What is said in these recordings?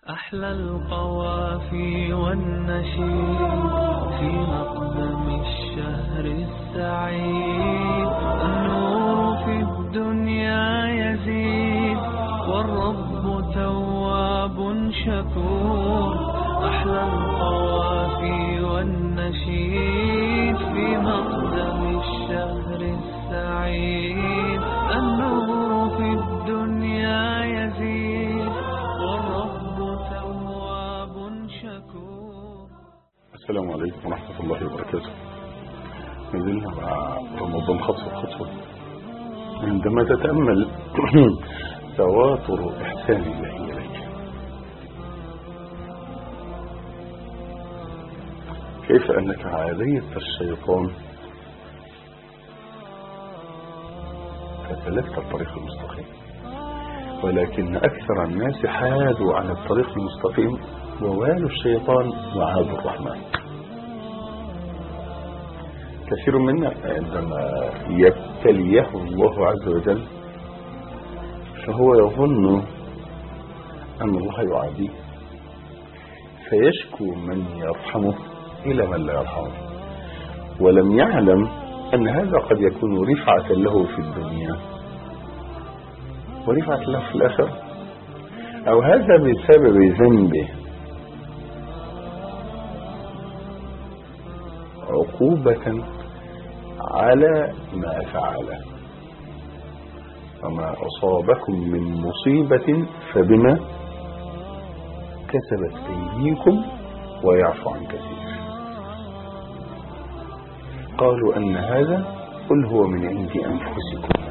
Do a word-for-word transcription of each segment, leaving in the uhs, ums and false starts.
أحلى القوافي والنشيد في مقدم الشهر السعيد. النور في الدنيا يزيد والرب تواب شكور. أحلى القوافي والنشيد في مقدم الشهر السعيد. النور في الدنيا يزيد والرب تواب شكور. السلام عليكم ورحمة الله وبركاته. نزلنا مع رمضان خطوة خطوة عندما تتأمل تواتر إحسان الله إليك، كيف أنك عاديت الشيطان فسلكت الطريق المستقيم، ولكن أكثر الناس حادوا عن الطريق المستقيم ووالوا الشيطان وعادوا الرحمن. كثير منا عندما يبتليه الله عز وجل فهو يظن أن الله يعاديه، فيشكو من يرحمه إلى من لا يرحمه، ولم يعلم أن هذا قد يكون رفعة له في الدنيا ورفعة له في الآخرة، أو هذا بسبب ذنبه عقوبة على ما فعله. وما أصابكم من مصيبة فبما كسبت أيديكم ويعفو عن كثير. قالوا أن هذا قل هو من عند أنفسكم.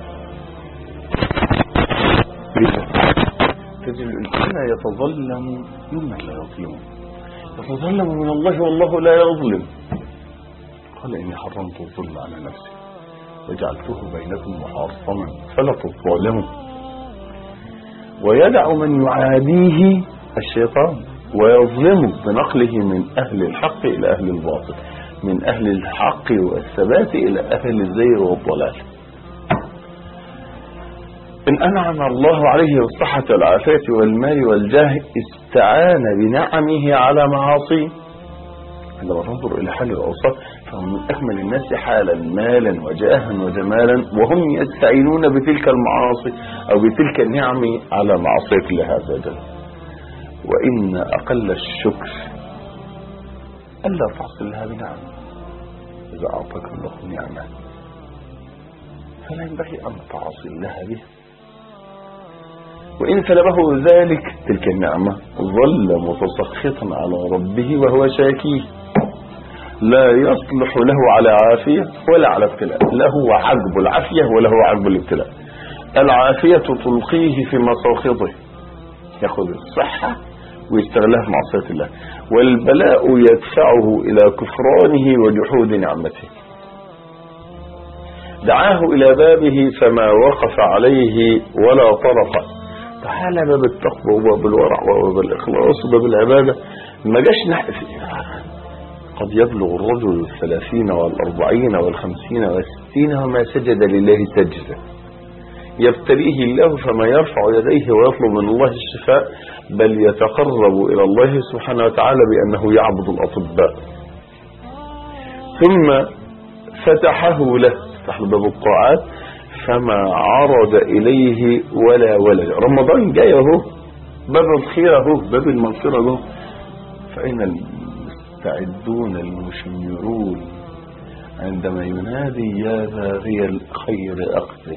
تجد الإنسان يتظلم ممن لا يظلم، يتظلم من الله والله لا يظلم. قال إني حرمت الظلم على نفسي وجعلته بينكم محرما فلا تظلموا. ويدع من يعاديه الشيطان ويظلمه بنقله من أهل الحق إلى أهل الباطل، من أهل الحق والثبات إلى أهل الزيغ والضلال. إن أنعم الله عليه بالصحة والعافية والمال والجاه استعان بنعمه على معاصيه. عندما تنظر إلى حال الأوساط فهم من أكمل الناس حالا مالا وجاها وجمالا، وهم يستعينون بتلك المعاصي أو بتلك النعم على معصية الله عز وجل. وإن أقل الشكر ألا تحصل لها بنعم. إذا أعطاك الله نعمة فلا ينبغي أن تعصي لها به، وإن سلبه ذلك تلك النعمة ظل متسخطا على ربه وهو شاكيه. لا يصلح له على عافية ولا على ابتلاء، له عقب العافية وله عقب الابتلاء. العافية تلقيه في مساخطه، يأخذ الصحة ويستغلها في معصية الله، والبلاء يدفعه إلى كفرانه وجحود نعمته. دعاه إلى بابه فما وقف عليه ولا طرق. تعالى باب التقوى وباب الورع وباب الإخلاص وباب العبادة، ما جاش نحفي. قد يبلغ الرجل الثلاثين والأربعين والخمسين والستين وما سجد لله سجدة. يبتليه الله فما يرفع يديه ويطلب من الله الشفاء، بل يتقرب إلى الله سبحانه وتعالى بأنه يعبد الأطباء. ثم فتحه له، فتح باب الطاعات فما عرض إليه ولا ولد. رمضان جاي اهو، باب الخير اهو، باب المغفرة اهو. فأين المستعدون المشمرون عندما ينادي يا باغي الخير أقبل؟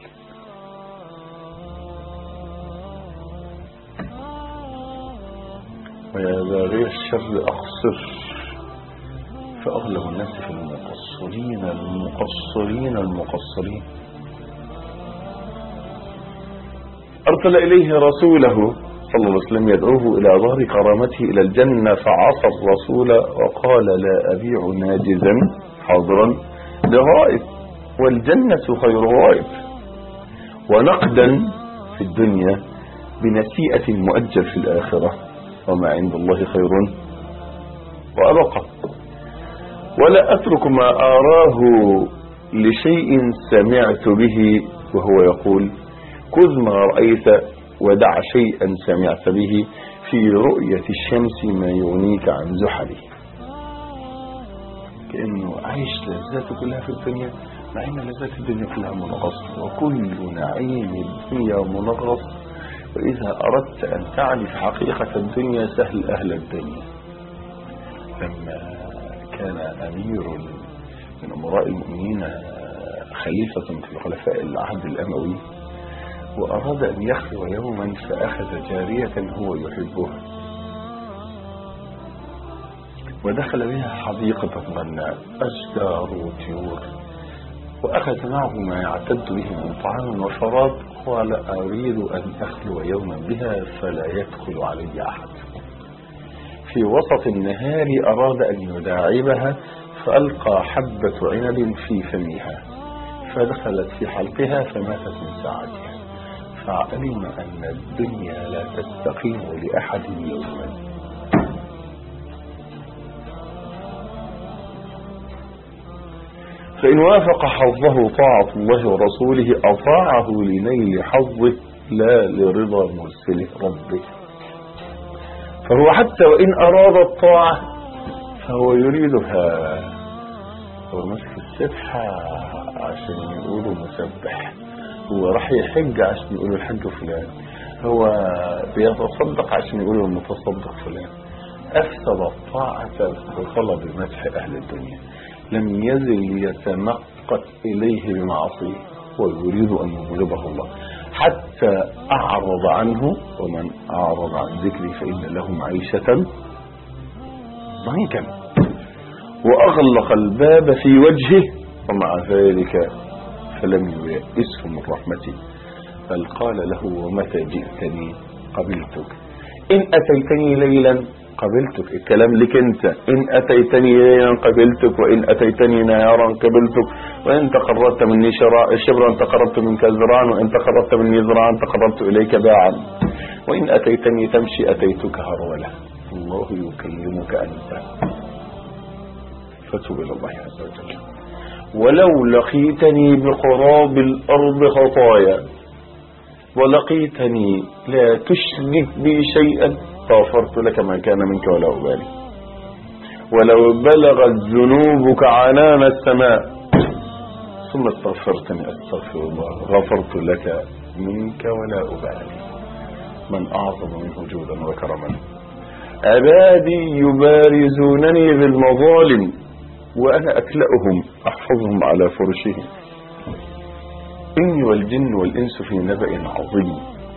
ويا باغي الشر أقصر. فأغلب الناس في المقصرين المقصرين المقصرين. أرسل إليه رسوله صلى الله عليه وسلم يدعوه إلى ظهر كرامته إلى الجنة، فعصى الرسول وقال لا أبيع ناجزا حاضرا لغائب، والجنة خير غائب. ونقدا في الدنيا بنسيئة مؤجل في الآخرة، وما عند الله خير وأبقى. ولا أترك ما أراه لشيء سمعت به، وهو يقول خذ ما رأيت ودع شيئا سمعت به في رؤية الشمس ما يغنيك عن زحله، كأنه عايش لذاته كلها في الدنيا، مع ان لذات الدنيا كلها منغصة، وكل نعيم الدنيا منغص. وإذا أردت أن تعرف حقيقة الدنيا سهل أهل الدنيا. لما كان أمير من أمراء المؤمنين خليفة في الخلفاء العهد الأموي، وأراد أن يخلو يوما فأخذ جارية هو يحبها، ودخل بها حديقة غناء أشجار وطيور، وأخذ معه ما يعتد به من طعام وشراب، قال أريد أن أخلو يوما بها فلا يدخل علي أحد. في وسط النهار أراد أن يداعبها فألقى حبة عنب في فمها، فدخلت في حلقها فماتت من ساعتها، فعلم أن الدنيا لا تستقيم لأحد يوما. فإن وافق حظه طاعة الله ورسوله أطاعه لنيل حظه لا لرضا مرسله ربه. فهو حتى وإن أراد الطاعة فهو يريدها. هو مسك السبحة عشان يقولوا مسبح، هو راح يحج عشان يقولوا الحج فلان، هو بيتصدق عشان يقولوا المتصدق فلان. أفسد الطاعة بطلب مدح أهل الدنيا، لم يزل يتنقط إليه بمعصيه ويريد أن يبغضه الله، حتى أعرض عنه. ومن أعرض عن ذكري فإن له معيشة ضنكا، وأغلق الباب في وجهه، ومع ذلك فلم ييأسه من رحمته، بل قال له ومتى جئتني قبلتك، إن أتيتني ليلا قبلتك. الكلام لك انت، ان اتيتني ليلا قبلتك، وان اتيتني نهارا قبلتك، وان تقربت مني شبرا تقربت منك ذراعا، وان تقربت مني ذراعا تقربت اليك باعا، وان اتيتني تمشي اتيتك هرولا. الله يكلمك انت، فتوب الى الله عز وجل. ولو لقيتني بقراب الارض خطايا ولقيتني لا تشرك بي شيئا غفرت لك ما كان منك ولا أبالي. ولو بلغت ذنوبك عنان السماء ثم استغفرتني أستغفر الله غفرت لك منك ولا أبالي. من أعظم منه جودا وكرما. عبادي يبارزونني بالمظالم وأنا أكلأهم أحفظهم على فرشهم. إني والجن والإنس في نبأ عظيم.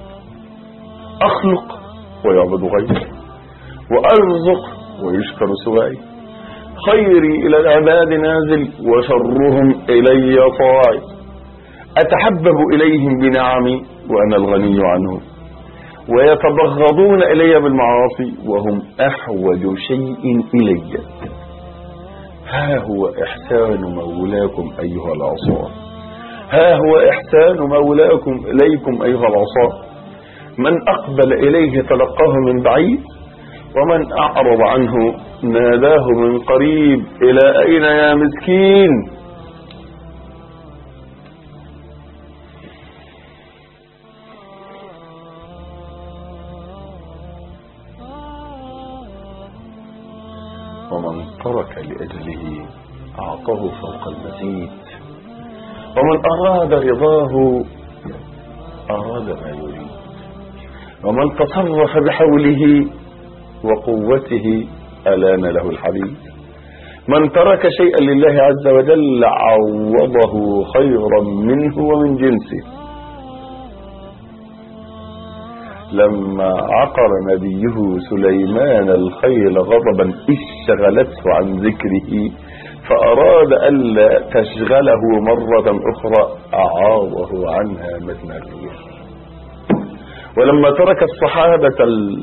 أخلق ويعبد غيري، وأرزق ويشكر سوائي. خيري إلى العباد نازل وشرهم إلي طاعي. أتحبب إليهم بنعمي وأنا الغني عنهم، ويتبغضون إلي بالمعاصي وهم أحوج شيء إلي. ها هو إحسان مولاكم أيها العصاة، ها هو إحسان مولاكم إليكم أيها العصاة. من أقبل إليه تلقاه من بعيد، ومن أعرض عنه ناداه من قريب. إلى أين يا مسكين؟ ومن ترك لأجله أعطاه فوق المزيد، ومن أراد رضاه أراد ما يريد، ومن تصرف بحوله وقوته ألان له الحديد. من ترك شيئا لله عز وجل عوضه خيرا منه ومن جنسه. لما عقر نبيه سليمان الخيل غضبا اشتغلته عن ذكره فأراد ألا تشغله مرة أخرى أعاضه عنها مثل الريح. ولما ترك الصحابة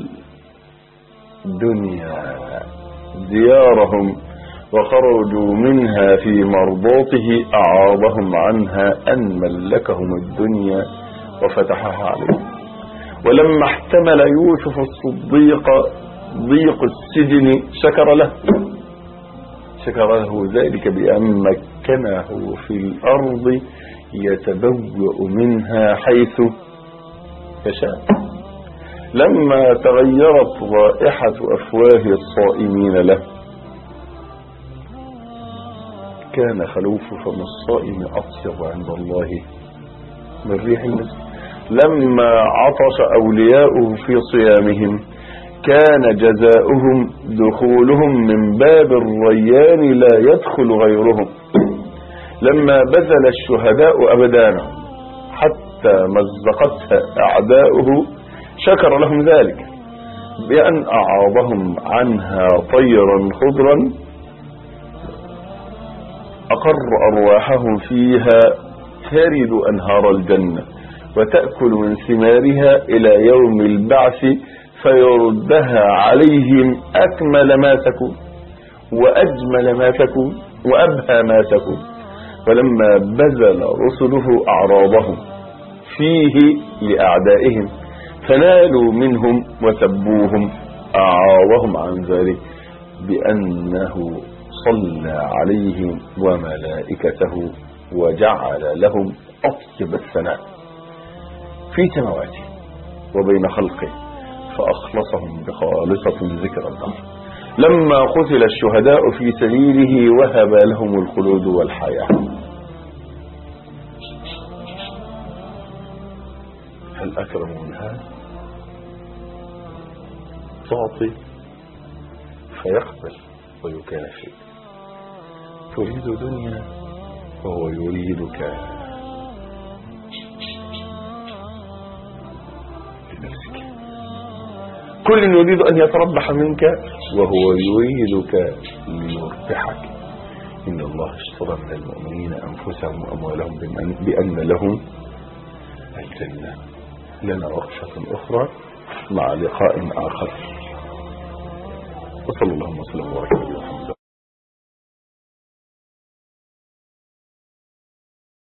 الدنيا ديارهم وخرجوا منها في مرضاته أعاضهم عنها أن ملكهم الدنيا وفتحها عليهم. ولما احتمل يوسف الصديق ضيق السجن شكر له شكر له ذلك بأن مكنه في الأرض يتبوأ منها حيث يشاء. لما تغيرت رائحة أفواه الصائمين له كان خلوف فم الصائم أطيب عند الله من ريح المسك. لما عطش أولياؤه في صيامهم كان جزاؤهم دخولهم من باب الريان لا يدخل غيرهم. لما بذل الشهداء أبدانهم حتى مزقتها أعداؤه شكر لهم ذلك بأن أعاضهم عنها طيرا خضرا أقر أرواحهم فيها ترد أنهار الجنة وتأكل من ثمارها إلى يوم البعث فيردها عليهم أكمل ما تكون وأجمل ما تكون وأبهى ما تكون. ولما بذل رسله أعراضهم فيه لأعدائهم فنالوا منهم وسبوهم أعاضهم عن ذلك بأنه صلى عليهم وملائكته وجعل لهم أطيب الثناء في سماواته وبين خلقه فأخلصهم بخالصة ذكر الله. لما قتل الشهداء في سبيله وهب لهم الخلود والحياة. هل أكرم من هذا؟ تعطي فيقبل ويكافئ. تريد دنيا وهو يريدك لنفسك. كل يريد أن يتربح منك وهو يريدك ليربحك. إن الله اشترى من المؤمنين أنفسهم وأموالهم بأن لهم الجنة. لنا وقفة أخرى مع لقاء آخر. وصلى الله وسلم وبارك.